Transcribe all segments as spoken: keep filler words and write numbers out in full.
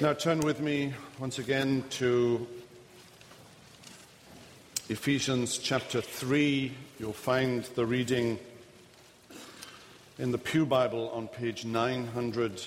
Now turn with me once again to Ephesians chapter three. You'll find the reading in the Pew Bible on page nine hundred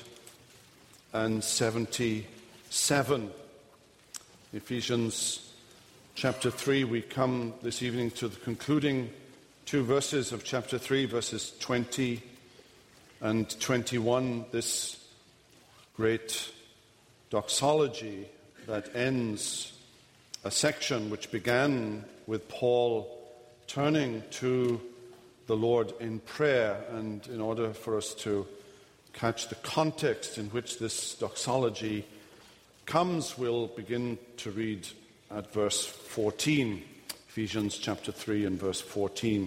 seventy-seven. Ephesians chapter three, we come this evening to the concluding two verses of chapter three, verses twenty and twenty-one, this great doxology that ends a section which began with Paul turning to the Lord in prayer. And in order for us to catch the context in which this doxology comes, we'll begin to read at verse fourteen, Ephesians chapter three and verse fourteen.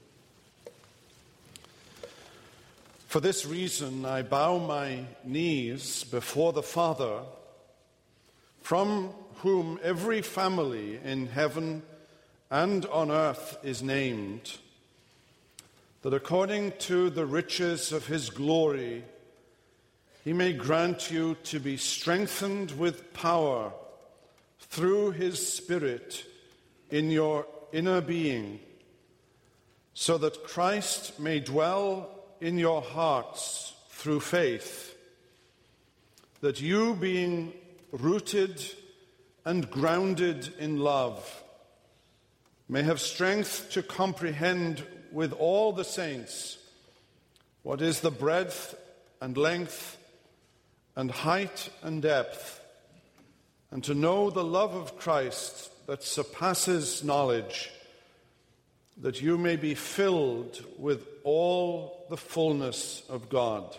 For this reason I bow my knees before the Father, from whom every family in heaven and on earth is named, that according to the riches of his glory he may grant you to be strengthened with power through his Spirit in your inner being, so that Christ may dwell in your hearts through faith, that you, being rooted and grounded in love, may have strength to comprehend with all the saints what is the breadth and length and height and depth, and to know the love of Christ that surpasses knowledge, that you may be filled with all the fullness of God.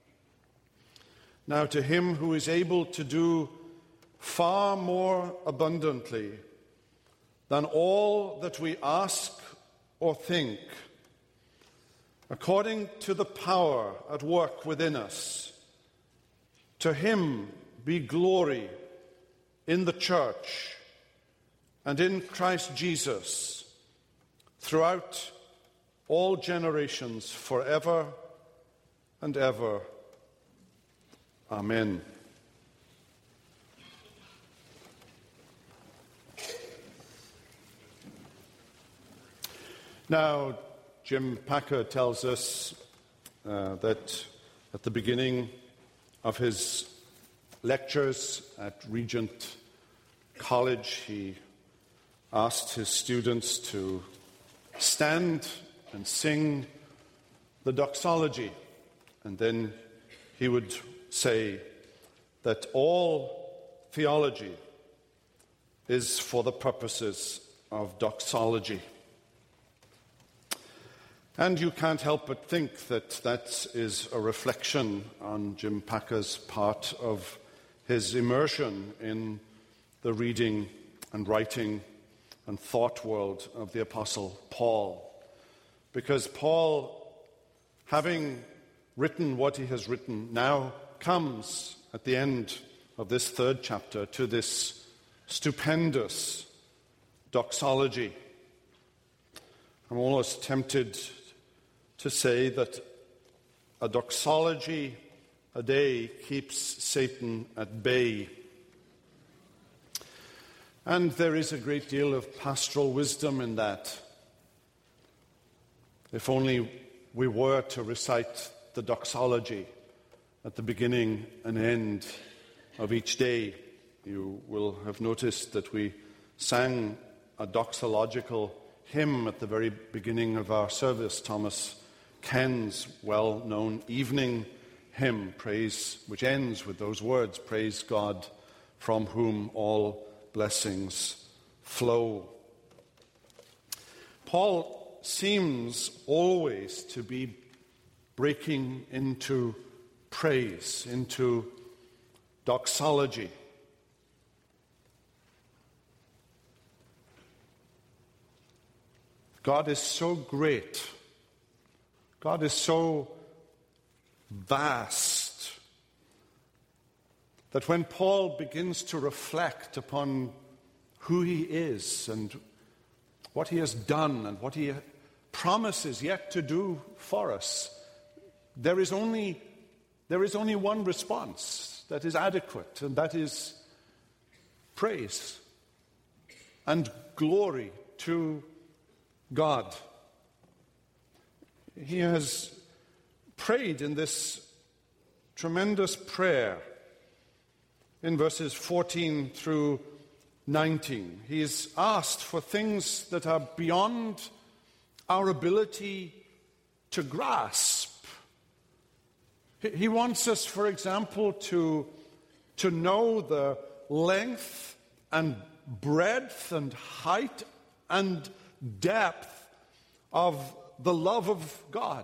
Now to him who is able to do far more abundantly than all that we ask or think, according to the power at work within us, to him be glory in the church and in Christ Jesus throughout all generations, forever and ever. Amen. Now, Jim Packer tells us uh, that at the beginning of his lectures at Regent College, he asked his students to stand and sing the doxology, and then he would say that all theology is for the purposes of doxology. And you can't help but think that that is a reflection on Jim Packer's part of his immersion in the reading and writing and thought world of the Apostle Paul. Because Paul, having written what he has written, now comes at the end of this third chapter to this stupendous doxology. I'm almost tempted to say that a doxology a day keeps Satan at bay. And there is a great deal of pastoral wisdom in that. If only we were to recite the doxology at the beginning and end of each day. You will have noticed that we sang a doxological hymn at the very beginning of our service, Thomas Ken's well-known evening hymn, praise, which ends with those words, "Praise God, from whom all blessings flow." Paul seems always to be breaking into praise, into doxology. God is so great. God is so vast that when Paul begins to reflect upon who he is and what he has done and what he promises yet to do for us, there is only, there is only one response. that is adequate, and that is praise and glory to God. He has prayed in this tremendous prayer in verses fourteen through nineteen. He's asked for things that are beyond our ability to grasp. He wants us, for example, to, to know the length and breadth and height and depth of the love of God.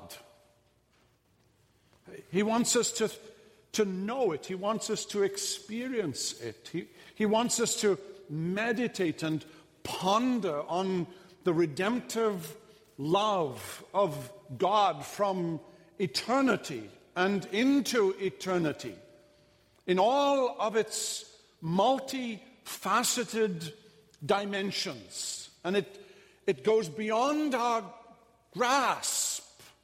He wants us to, to know it. He wants us to experience it. He, he wants us to meditate and ponder on the redemptive love of God from eternity and into eternity in all of its multifaceted dimensions. And it, it goes beyond our grasp.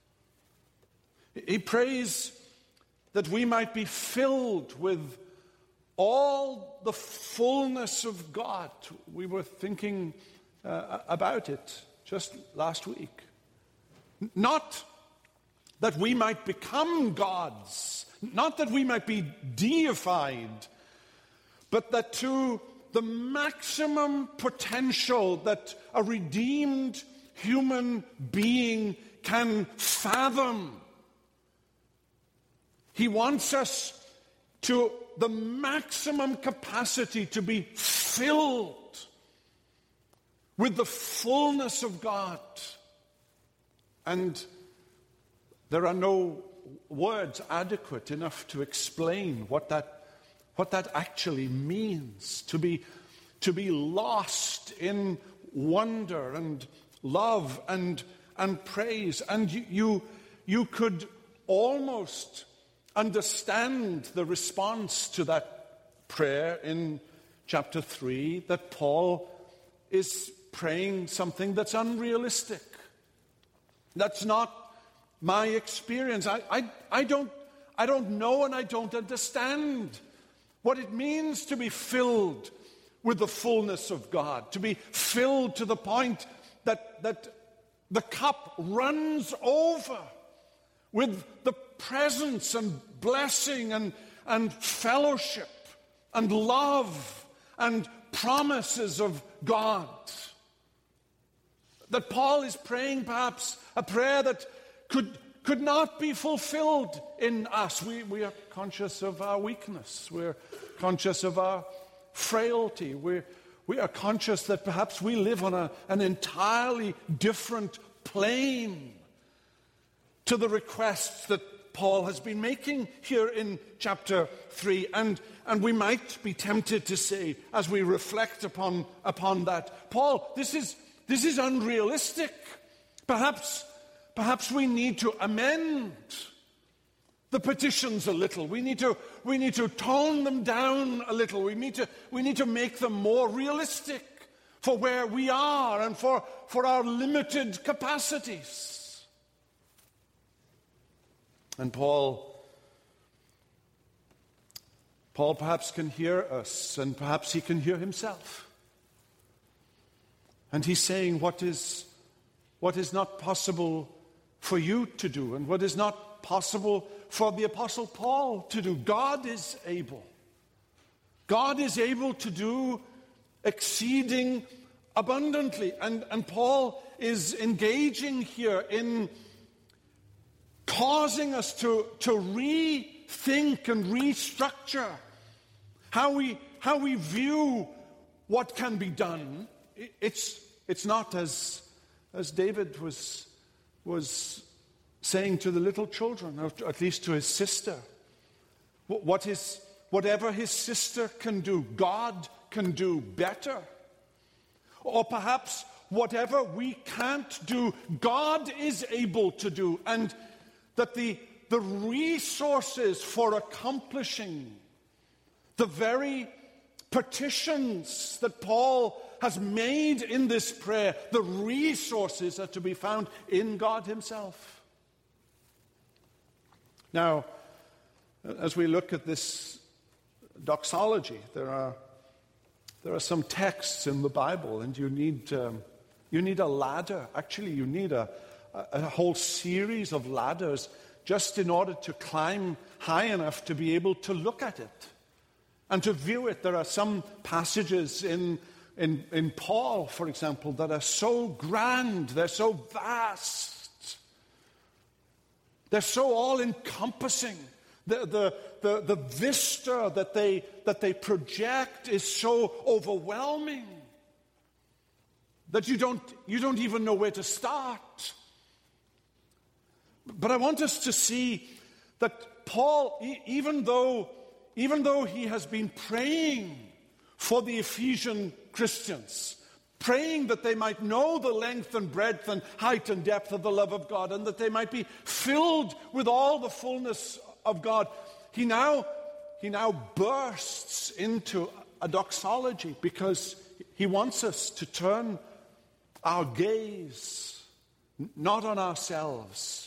He prays that we might be filled with all the fullness of God. We were thinking uh, about it just last week. Not that we might become gods, not that we might be deified, but that to the maximum potential that a redeemed human being can fathom. He wants us to the maximum capacity to be filled with the fullness of God. And there are no words adequate enough to explain what that, what that actually means, to be, to be lost in wonder and love and, and praise. And you, you, you could almost understand the response to that prayer in chapter three, that Paul is praying something that's unrealistic. That's not my experience. I, I, I, don't, I don't know and I don't understand what it means to be filled with the fullness of God, to be filled to the point that, that the cup runs over with the presence and blessing and, and fellowship and love and promises of God. That Paul is praying perhaps a prayer that could, could not be fulfilled in us. We, we are conscious of our weakness. We're conscious of our frailty. We're, we are conscious that perhaps we live on a, an entirely different plane to the requests that Paul has been making here in chapter three. And, and we might be tempted to say, as we reflect upon, upon that, Paul, this is, this is unrealistic. Perhaps, perhaps we need to amend the petitions a little. We need to, we need to tone them down a little. We need to, we need to make them more realistic for where we are and for, for our limited capacities. And Paul, Paul perhaps can hear us, and perhaps he can hear himself. And he's saying what is, what is not possible for you to do, and what is not possible for the Apostle Paul to do. God is able. God is able to do exceeding abundantly. And, and Paul is engaging here in causing us to, to rethink and restructure how we, how we view what can be done. It's, it's not as, as David was, was saying to the little children, or at least to his sister. What is, whatever his sister can do, God can do better. Or perhaps whatever we can't do, God is able to do. And that the, the resources for accomplishing the very petitions that Paul has made in this prayer, the resources are to be found in God himself. Now, as we look at this doxology. There are, there are some texts in the Bible, and you need, um, you need a ladder. Actually, you need a, a, a whole series of ladders just in order to climb high enough to be able to look at it and to view it. There are some passages in, in, in Paul, for example, that are so grand, they're so vast, they're so all-encompassing. The, the, the, the vista that they, that they project is so overwhelming that you don't, you don't even know where to start. But I want us to see that Paul, even though, even though he has been praying for the Ephesian Christians, praying that they might know the length and breadth and height and depth of the love of God, and that they might be filled with all the fullness of God, he now, he now bursts into a doxology because he wants us to turn our gaze not on ourselves,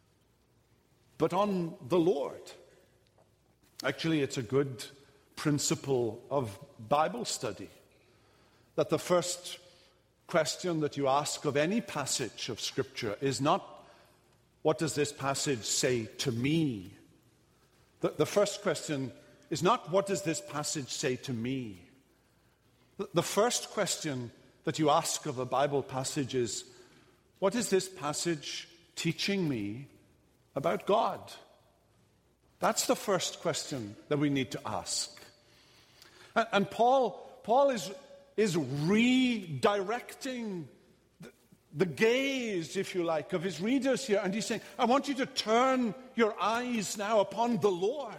but on the Lord. Actually, it's a good principle of Bible study that the first question that you ask of any passage of Scripture is not, what does this passage say to me? The, the first question is not, what does this passage say to me? The, the first question that you ask of a Bible passage is, what is this passage teaching me about God? That's the first question that we need to ask. And, and Paul, Paul is, is redirecting the, the gaze, if you like, of his readers here. And he's saying, I want you to turn your eyes now upon the Lord.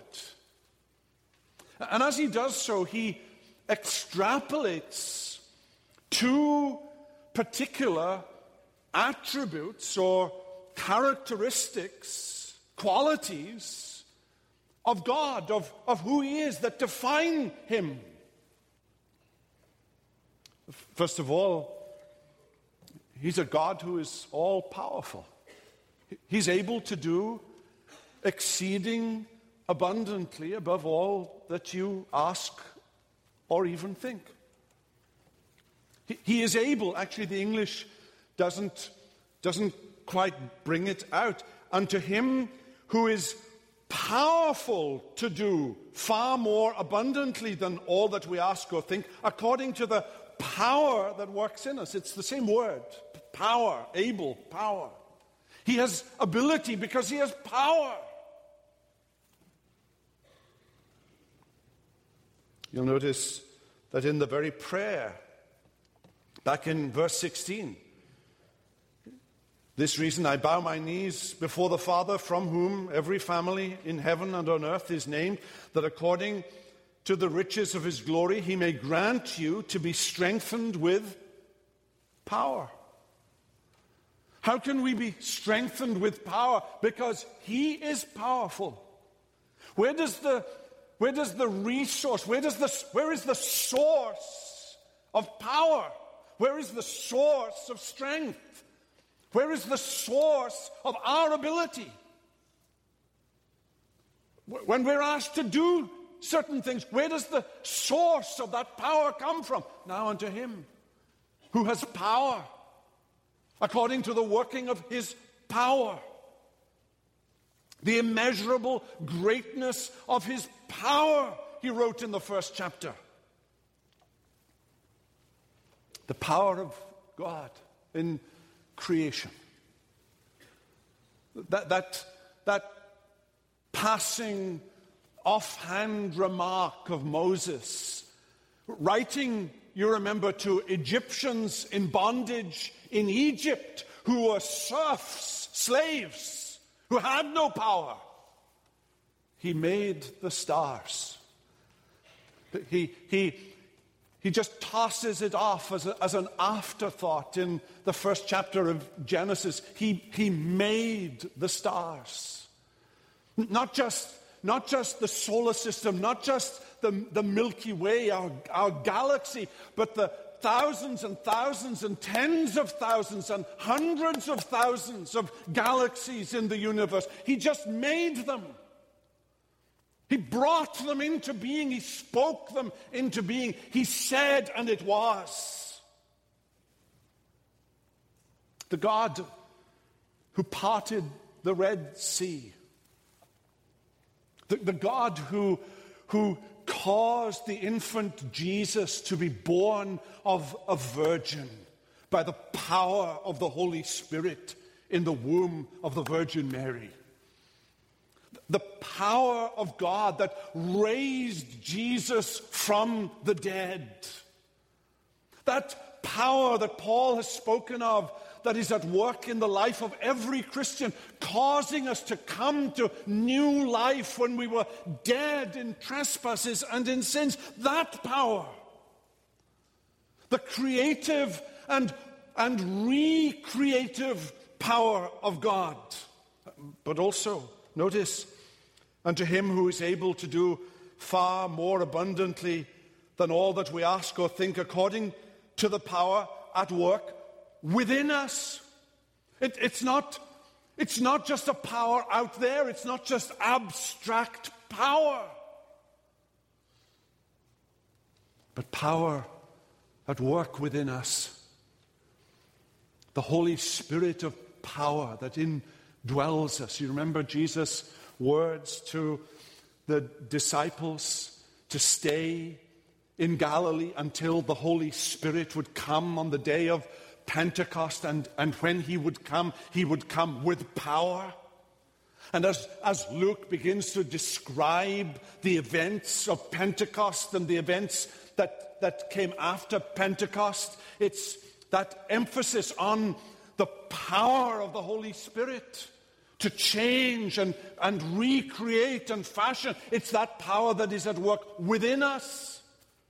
And as he does so, he extrapolates two particular attributes or characteristics, qualities of God, of, of who he is, that define him. First of all, he's a God who is all-powerful. He's able to do exceeding abundantly above all that you ask or even think. He, he is able, actually the English doesn't, doesn't quite bring it out, unto him who is powerful to do far more abundantly than all that we ask or think, according to the power that works in us. It's the same word, power, able, power. He has ability because he has power. You'll notice that in the very prayer, back in verse sixteen, this reason I bow my knees before the Father, from whom every family in heaven and on earth is named, that according to the riches of his glory he may grant you to be strengthened with power. How can we be strengthened with power? Because he is powerful. Where does the where does the resource, where does the where is the source of power? Where is the source of strength? Where is the source of our ability? When we're asked to do certain things, where does the source of that power come from? Now unto him who has power, according to the working of his power. The immeasurable greatness of his power, he wrote in the first chapter. The power of God in creation. That, that, that passing offhand remark of Moses, writing, you remember, to Egyptians in bondage in Egypt, who were serfs, slaves, who had no power. He made the stars. He, he, he just tosses it off as, a, as an afterthought in the first chapter of Genesis. He, he made the stars. Not just, not just the solar system, not just the, the Milky Way, our, our galaxy, but the thousands and thousands and tens of thousands and hundreds of thousands of galaxies in the universe. He just made them. He brought them into being. He spoke them into being. He said, and it was. The God who parted the Red Sea. The, the God who, who caused the infant Jesus to be born of a virgin by the power of the Holy Spirit in the womb of the Virgin Mary. The power of God that raised Jesus from the dead. That power that Paul has spoken of, that is at work in the life of every Christian, causing us to come to new life when we were dead in trespasses and in sins. That power, the creative and, and recreative power of God. But also, notice, unto him who is able to do far more abundantly than all that we ask or think, according to the power at work within us. It, it's not, it's not just a power out there. It's not just abstract power. But power at work within us. The Holy Spirit of power that indwells us. You remember Jesus' words to the disciples to stay in Galilee until the Holy Spirit would come on the day of Pentecost, and, and when he would come, he would come with power. And as, as Luke begins to describe the events of Pentecost and the events that, that came after Pentecost, it's that emphasis on the power of the Holy Spirit to change and, and recreate and fashion. It's that power that is at work within us.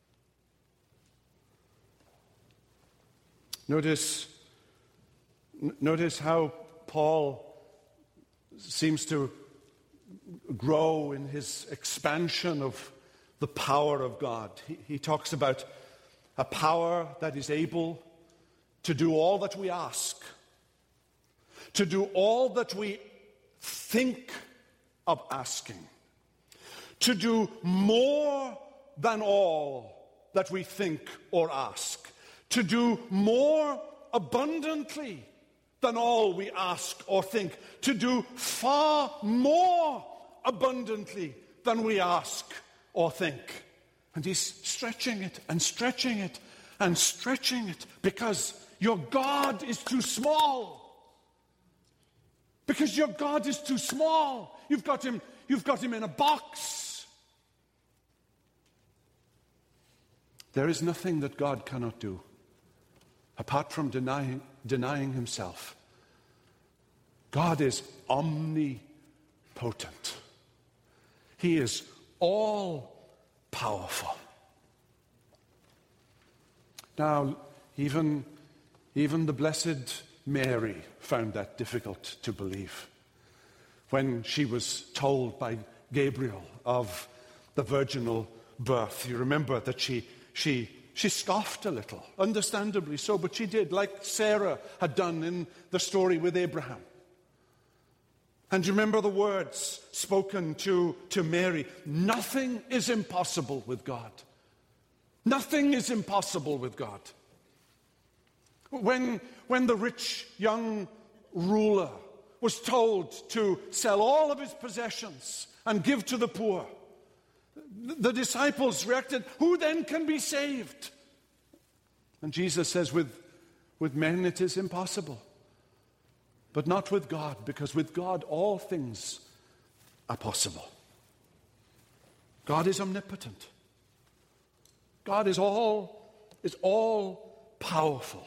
Notice, n- notice how Paul seems to grow in his expansion of the power of God. He, he talks about a power that is able to do all that we ask, to do all that we think of asking, to do more than all that we think or ask, to do more abundantly than all we ask or think, to do far more abundantly than we ask or think. And he's stretching it and stretching it and stretching it because your God is too small. Because your God is too small. You've got him, you've got him in a box. There is nothing that God cannot do apart from denying, denying himself. God is omnipotent. He is all-powerful. Now, even, even the Blessed Mary found that difficult to believe when she was told by Gabriel of the virginal birth. You remember that she, she, she scoffed a little, understandably so, but she did, like Sarah had done in the story with Abraham. And you remember the words spoken to, to Mary, nothing is impossible with God. Nothing is impossible with God. When, when the rich young ruler was told to sell all of his possessions and give to the poor, the disciples reacted, who then can be saved? And Jesus says, with, with men it is impossible, but not with God, because with God all things are possible. God is omnipotent. God is all, is all powerful.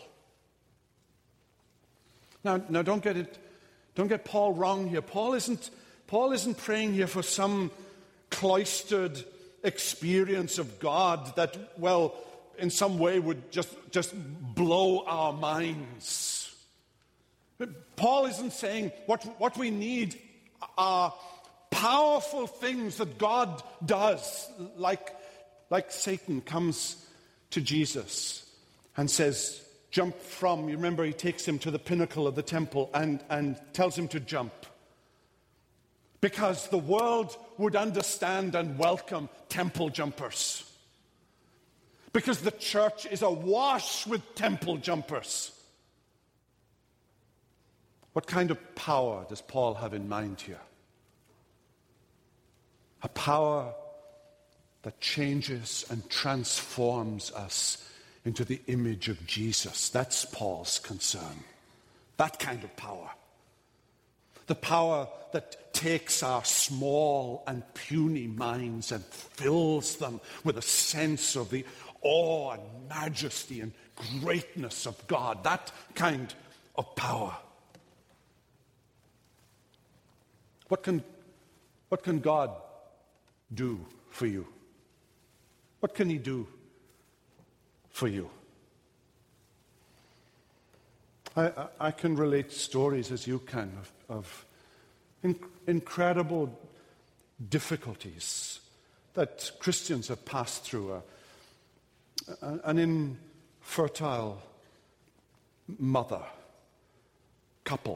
Now, now don't get it, don't get Paul wrong here. Paul isn't, Paul isn't praying here for some cloistered experience of God that, well, in some way would just, just blow our minds. Paul isn't saying what, what we need are powerful things that God does, like, like Satan comes to Jesus and says, jump from, you remember he takes him to the pinnacle of the temple and, and tells him to jump. because the world would understand and welcome temple jumpers. Because the church is awash with temple jumpers. What kind of power does Paul have in mind here? A power that changes and transforms us into the image of Jesus. That's Paul's concern. That kind of power. The power that takes our small and puny minds and fills them with a sense of the awe and majesty and greatness of God. That kind of power. What can, what can God do for you? What can He do for you? I, I, I can relate stories, as you can, of, of in, incredible difficulties that Christians have passed through. Uh, an infertile mother, couple,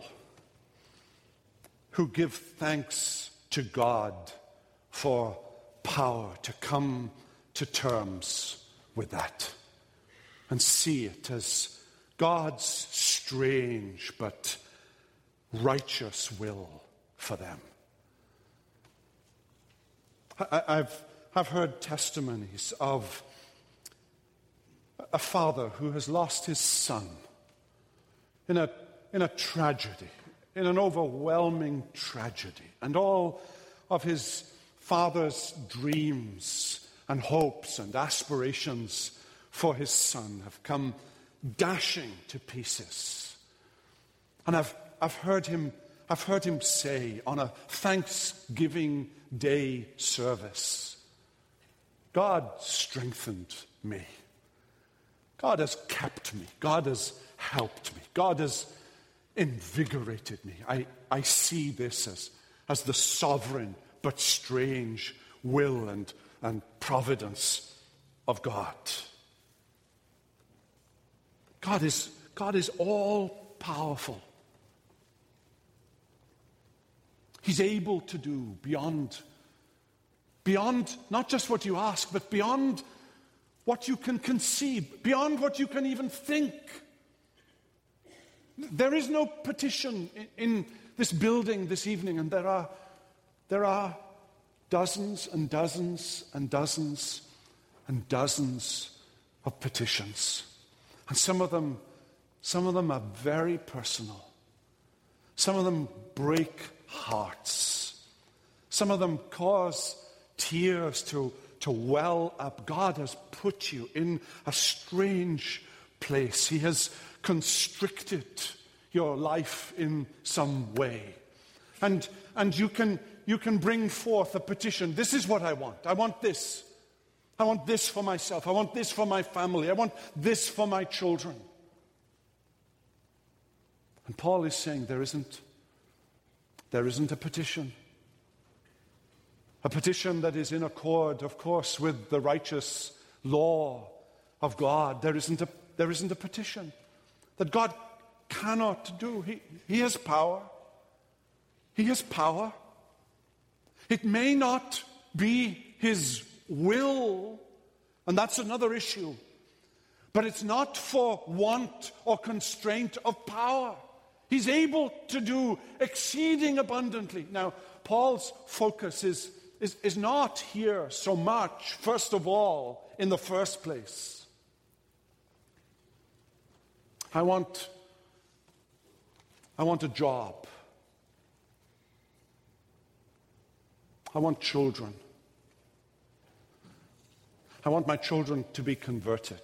who give thanks to God for power to come to terms with that and see it as God's strange but righteous will for them. I, I've, I've heard testimonies of a father who has lost his son in a, in a tragedy, in an overwhelming tragedy, and all of his father's dreams and hopes and aspirations for his son have come dashing to pieces. And I've, I've heard him, I've heard him say on a Thanksgiving Day service, God strengthened me. God has kept me. God has helped me. God has invigorated me. I, I see this as, as the sovereign but strange will and, and providence of God. God is, God is all powerful. He's able to do beyond, beyond not just what you ask, but beyond what you can conceive, beyond what you can even think. There is no petition in, in this building this evening, and there are, there are dozens and dozens and dozens and dozens of petitions. And some of them, some of them are very personal. Some of them break hearts. Some of them cause tears to, to well up. God has put you in a strange place. He has constricted your life in some way. And, and you can, you can bring forth a petition. This is what I want. I want this. I want this for myself. I want this for my family. I want this for my children. And Paul is saying there isn't, there isn't a petition. A petition that is in accord, of course, with the righteous law of God. There isn't a, there isn't a petition that God cannot do. He, he has power. He has power. It may not be His will, and that's another issue. But it's not for want or constraint of power. He's able to do exceeding abundantly. Now, Paul's focus is, is, is not here so much, first of all, in the first place. I want, I want a job. I want children. I want my children to be converted.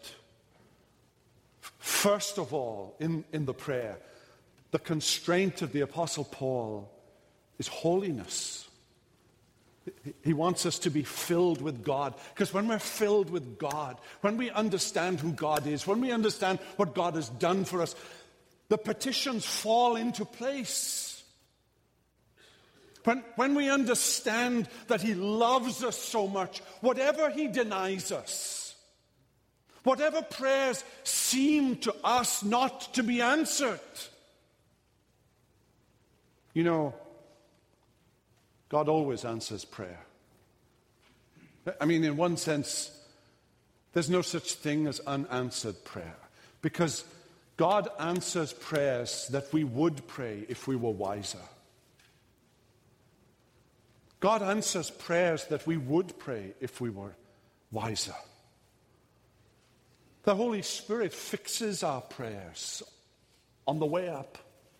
First of all, in, in the prayer, the constraint of the Apostle Paul is holiness. He wants us to be filled with God. Because when we're filled with God, when we understand who God is, when we understand what God has done for us, the petitions fall into place. When, when we understand that He loves us so much, whatever He denies us, whatever prayers seem to us not to be answered, you know, God always answers prayer. I mean, in one sense, there's no such thing as unanswered prayer, because God answers prayers that we would pray if we were wiser. God answers prayers that we would pray if we were wiser. The Holy Spirit fixes our prayers on the way up.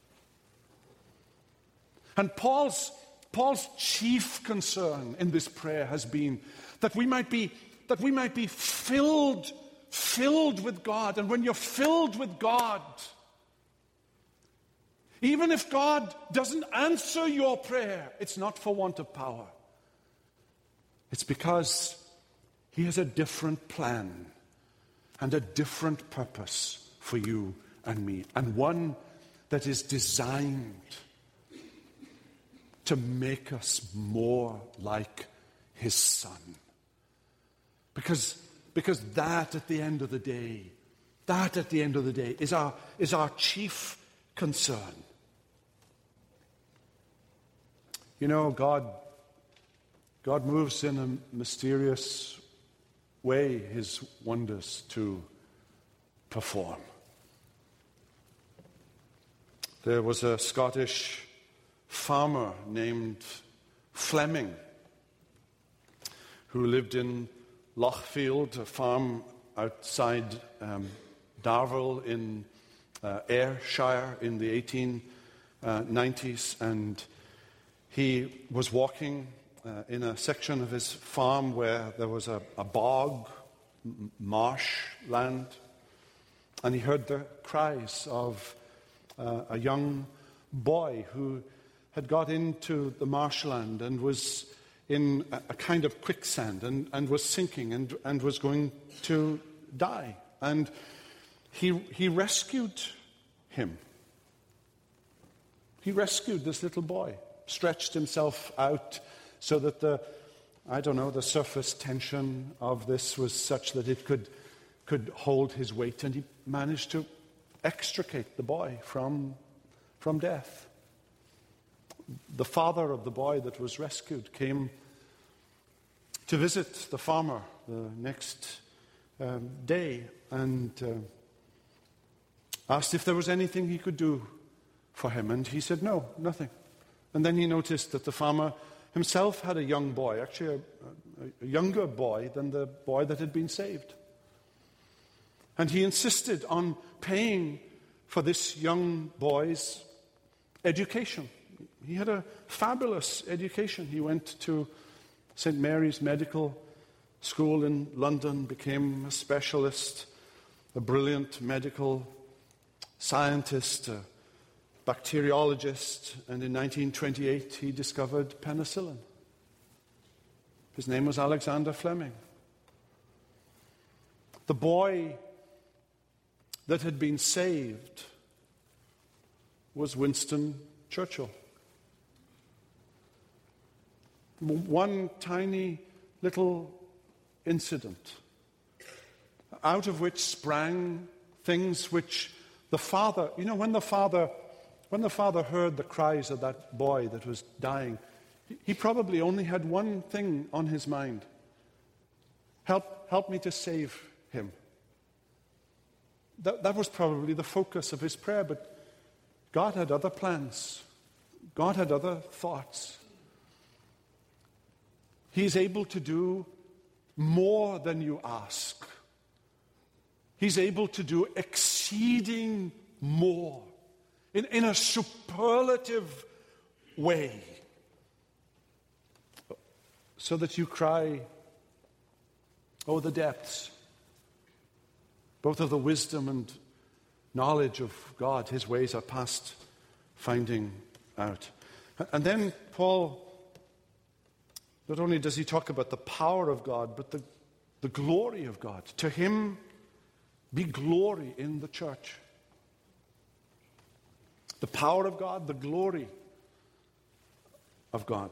And Paul's, Paul's chief concern in this prayer has been that we might be, that we might be filled, filled with God. And when you're filled with God, even if God doesn't answer your prayer, it's not for want of power. It's because He has a different plan and a different purpose for you and me, and one that is designed to make us more like His Son. Because, because that at the end of the day, that at the end of the day is our, is our chief concern. You know, God, God moves in a mysterious way His wonders to perform. There was a Scottish farmer named Fleming who lived in Lochfield, a farm outside um, Darvel in uh, Ayrshire in the eighteen nineties, and he was walking uh, in a section of his farm where there was a, a bog, m- marsh land, and he heard the cries of uh, a young boy who had got into the marshland and was in a, a kind of quicksand and, and was sinking and, and was going to die. And he, he rescued him. He rescued this little boy, stretched himself out so that the, I don't know, the surface tension of this was such that it could, could hold his weight, and he managed to extricate the boy from, from death. The father of the boy that was rescued came to visit the farmer the next um, day and uh, asked if there was anything he could do for him. And he said, no, nothing. And then he noticed that the farmer himself had a young boy, actually a, a younger boy than the boy that had been saved. And he insisted on paying for this young boy's education. He had a fabulous education. He went to Saint Mary's Medical School in London, became a specialist, a brilliant medical scientist, a bacteriologist, and in nineteen twenty-eight he discovered penicillin. His name was Alexander Fleming. The boy that had been saved was Winston Churchill. One tiny little incident, out of which sprang things which the father, you know, when the father, when the father heard the cries of that boy that was dying, he probably only had one thing on his mind. Help, help me to save him. That, that was probably the focus of his prayer, but God had other plans. God had other thoughts. He's able to do more than you ask. He's able to do exceeding more in, in a superlative way, so that you cry, oh, the depths, both of the wisdom and knowledge of God. His ways are past finding out. And then Paul, not only does he talk about the power of God, but the, the glory of God. To him be glory in the church. The power of God, the glory of God.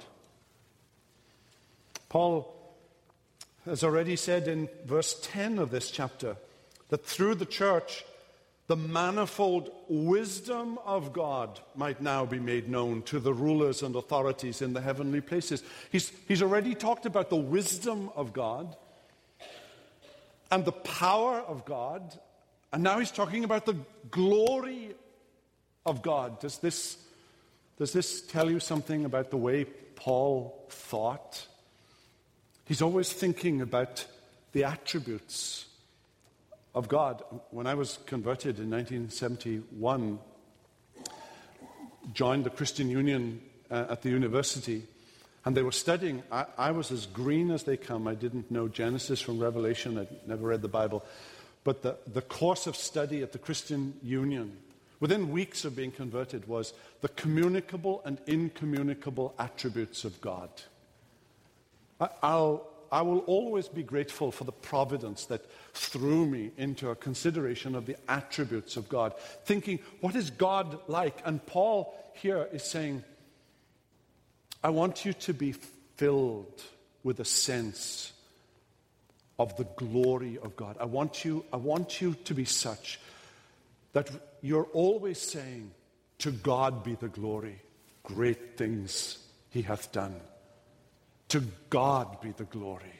Paul has already said in verse ten of this chapter that through the church, the manifold wisdom of God might now be made known to the rulers and authorities in the heavenly places. He's, he's already talked about the wisdom of God and the power of God, and now he's talking about the glory of God. Does this, does this tell you something about the way Paul thought? He's always thinking about the attributes of God. When I was converted in nineteen seventy-one, joined the Christian Union uh, at the university, and they were studying. I, I was as green as they come. I didn't know Genesis from Revelation. I'd never read the Bible. But the, the course of study at the Christian Union, within weeks of being converted, was the communicable and incommunicable attributes of God. I, I'll I will always be grateful for the providence that threw me into a consideration of the attributes of God, thinking, what is God like? And Paul here is saying, I want you to be filled with a sense of the glory of God. I want you, I want you to be such that you're always saying, to God be the glory, great things he hath done. To God be the glory.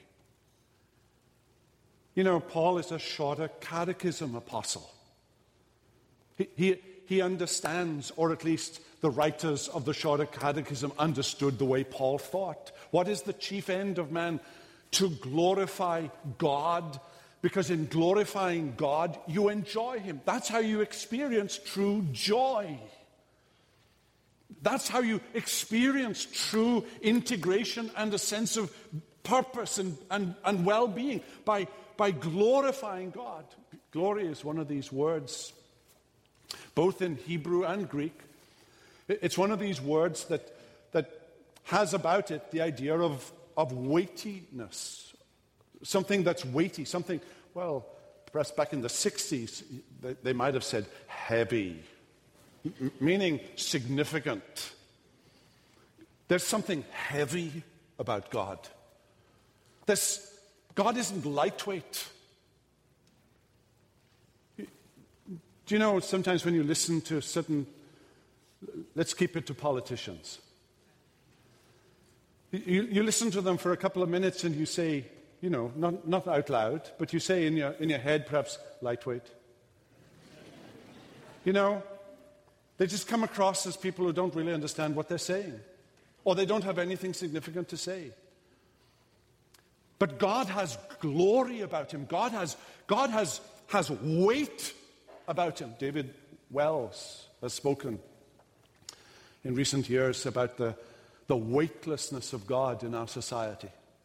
You know, Paul is a shorter catechism apostle. He, he, he understands, or at least the writers of the shorter catechism understood the way Paul thought. What is the chief end of man? To glorify God, because in glorifying God, you enjoy him. That's how you experience true joy. That's how you experience true integration and a sense of purpose and, and, and well-being, by, by glorifying God. Glory is one of these words, both in Hebrew and Greek. It's one of these words that, that has about it the idea of, of weightiness, something that's weighty, something, well, perhaps back in the sixties, they, they might have said heavy. M- meaning significant. There's something heavy about God. This, God isn't lightweight. Do you know, sometimes when you listen to certain, let's keep it to politicians, you, you listen to them for a couple of minutes and you say, you know, not, not out loud, but you say in your, in your head, perhaps, lightweight. You know, they just come across as people who don't really understand what they're saying, or they don't have anything significant to say. But God has glory about him. God has, God has, has weight about him. David Wells has spoken in recent years about the, the weightlessness of God in our society.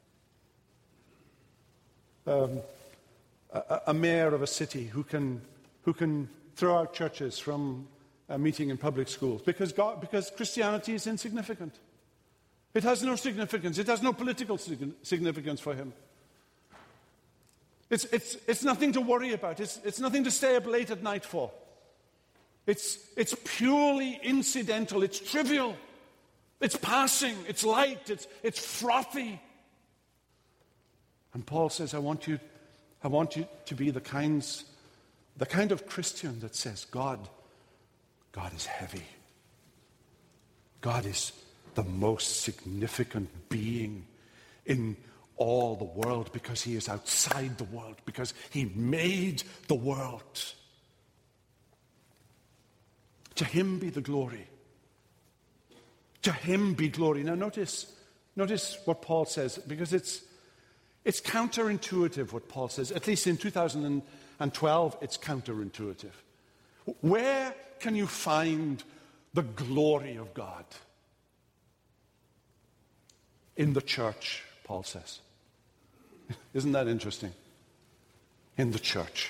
Um, a, a mayor of a city who can, who can throw out churches from a meeting in public schools because God, because Christianity is insignificant. It has no significance. It has no political significance for him. It's, it's, it's nothing to worry about. It's, it's nothing to stay up late at night for. It's, it's purely incidental. It's trivial. It's passing. It's light. It's, it's frothy. And Paul says, I want you, I want you to be the kinds, the kind of Christian that says, God, God is heavy. God is the most significant being in all the world because he is outside the world, because he made the world. To him be the glory. To him be glory. Now notice, notice what Paul says, because it's, it's counterintuitive what Paul says. At least in two thousand twelve, it's counterintuitive. Where can you find the glory of God? In the church, Paul says. Isn't that interesting? In the church.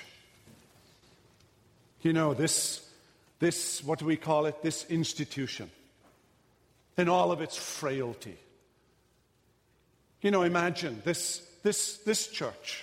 You know, this, this, what do we call it? This institution, in all of its frailty. You know, imagine this, this, this church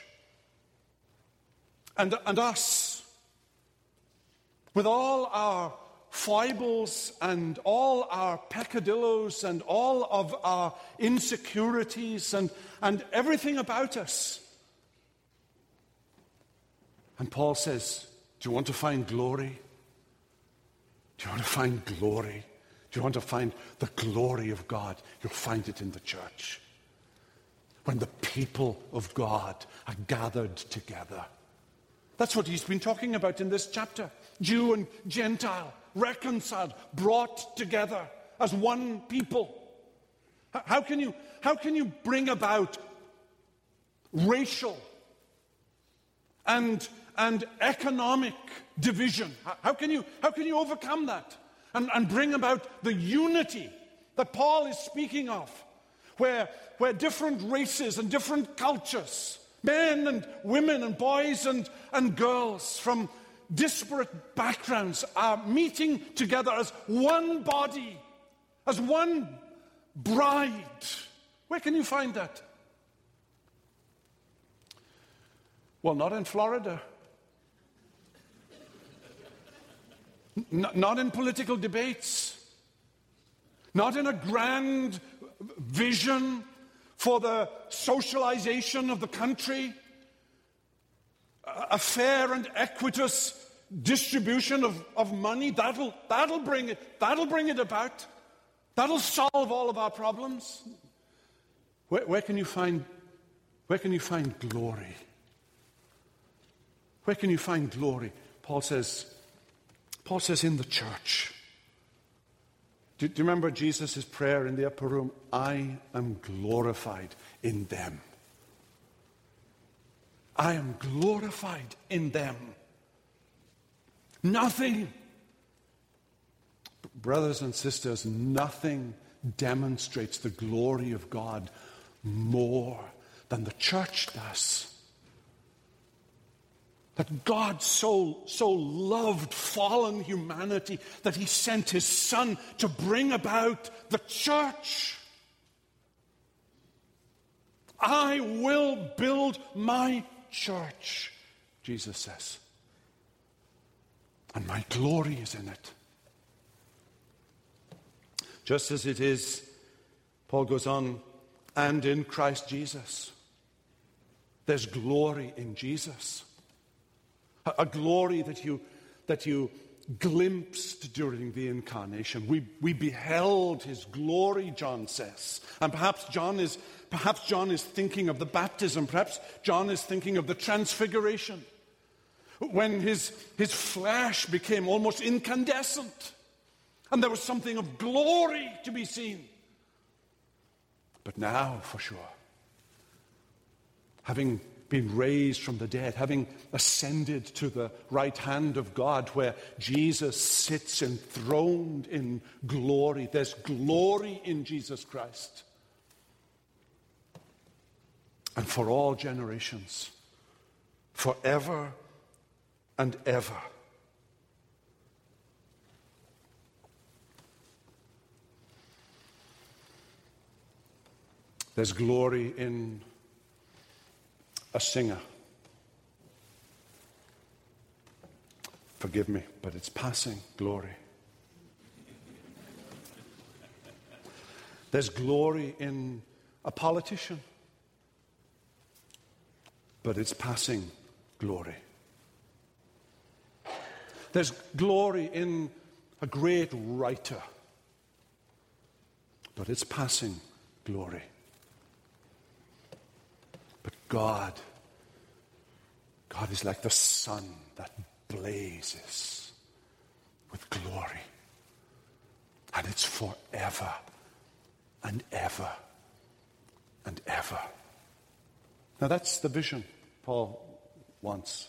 and, and us, with all our foibles and all our peccadillos and all of our insecurities and, and everything about us. And Paul says, Do you want to find glory? Do you want to find glory? Do you want to find the glory of God? You'll find it in the church. When the people of God are gathered together. That's what he's been talking about in this chapter. Jew and Gentile, reconciled, brought together as one people. How can you, how can you bring about racial and, and economic division? How can you, how can you overcome that and, and bring about the unity that Paul is speaking of, where, where different races and different cultures, men and women and boys and, and girls from disparate backgrounds are meeting together as one body, as one bride? Where can you find that? Well, not in Florida. N- not in political debates. Not in a grand vision for the socialization of the country. A fair and equitous distribution of, of money. That'll, that'll bring it, that'll bring it about. That'll solve all of our problems. Where, where can you find, where can you find glory? Where can you find glory? Paul says, Paul says in the church. Do, do you remember Jesus' prayer in the upper room? I am glorified in them. I am glorified in them. Nothing, brothers and sisters, nothing demonstrates the glory of God more than the church does. That God so, so loved fallen humanity that he sent his Son to bring about the church. I will build my church, Jesus says. And my glory is in it. Just as it is, Paul goes on, and in Christ Jesus. There's glory in Jesus. A, a glory that you, that you glimpsed during the incarnation. We, we beheld his glory, John says. And perhaps John is perhaps John is thinking of the baptism. Perhaps John is thinking of the transfiguration, when his, his flesh became almost incandescent and there was something of glory to be seen. But now, for sure, having been raised from the dead, having ascended to the right hand of God where Jesus sits enthroned in glory, there's glory in Jesus Christ. And for all generations, forever and ever. There's glory in a singer. Forgive me, but it's passing glory. There's glory in a politician, but it's passing glory. There's glory in a great writer, but it's passing glory. But God, God is like the sun that blazes with glory. And it's forever and ever and ever. Now that's the vision Paul wants.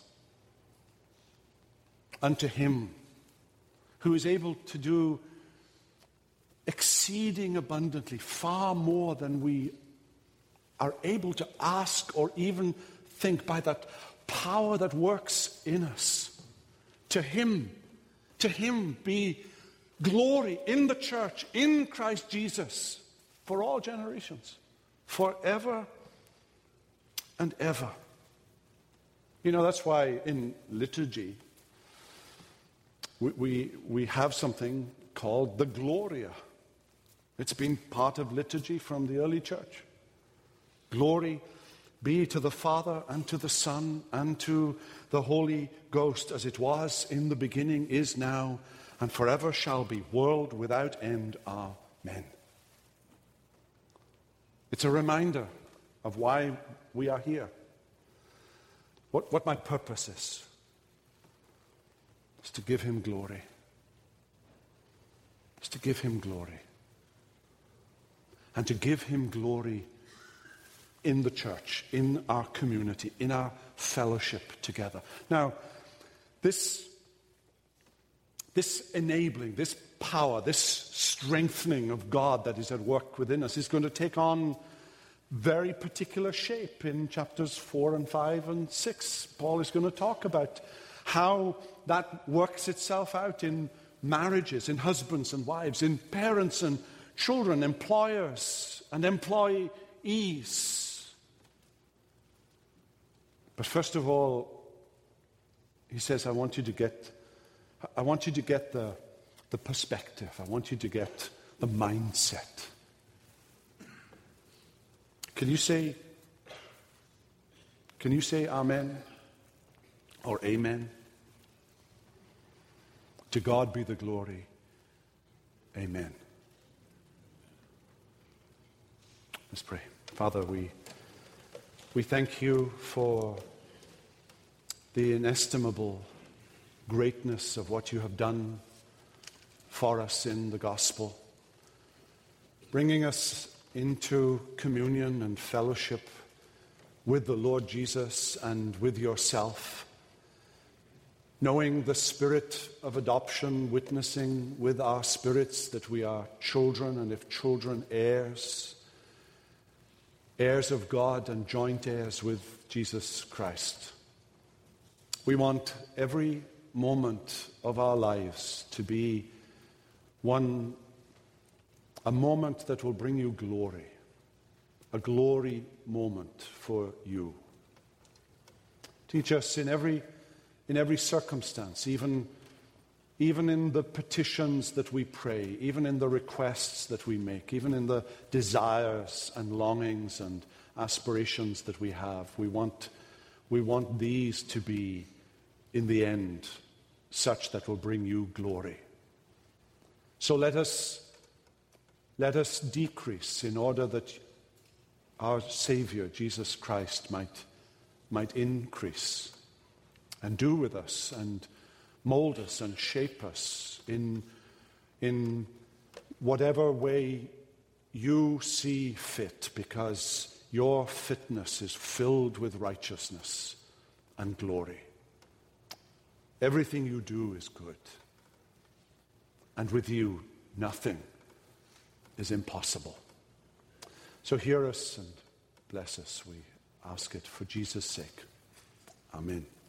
Unto him who is able to do exceeding abundantly, far more than we are able to ask or even think, by that power that works in us. To him, to him be glory in the church, in Christ Jesus, for all generations, forever and ever. You know, that's why in liturgy we, we, we have something called the Gloria. It's been part of liturgy from the early church. Glory be to the Father and to the Son and to the Holy Ghost, as it was in the beginning, is now, and forever shall be, world without end. Amen. It's a reminder of why we are here, what, what my purpose is. It's to give him glory. It's to give him glory. And to give him glory in the church, in our community, in our fellowship together. Now, this, this enabling, this power, this strengthening of God that is at work within us is going to take on very particular shape in chapters four and five and six. Paul is going to talk about how that works itself out in marriages, in husbands and wives, in parents and children, employers and employees. But first of all, he says, I want you to get, I want you to get the, the perspective. I want you to get the mindset. Can you say, can you say amen or amen? To God be the glory. Amen. Let's pray. Father, we We thank you for the inestimable greatness of what you have done for us in the gospel, bringing us into communion and fellowship with the Lord Jesus and with yourself, knowing the spirit of adoption, witnessing with our spirits that we are children, and if children, heirs, heirs of God and joint heirs with Jesus Christ. We want every moment of our lives to be one, a moment that will bring you glory, a glory moment for you. Teach us in every, in every circumstance, even Even in the petitions that we pray, even in the requests that we make, even in the desires and longings and aspirations that we have, we want, we want these to be, in the end, such that will bring you glory. So let us, let us decrease in order that our Savior, Jesus Christ, might, might increase and do with us and mold us and shape us in, in whatever way you see fit, because your fitness is filled with righteousness and glory. Everything you do is good. And with you, nothing is impossible. So hear us and bless us. We ask it for Jesus' sake. Amen.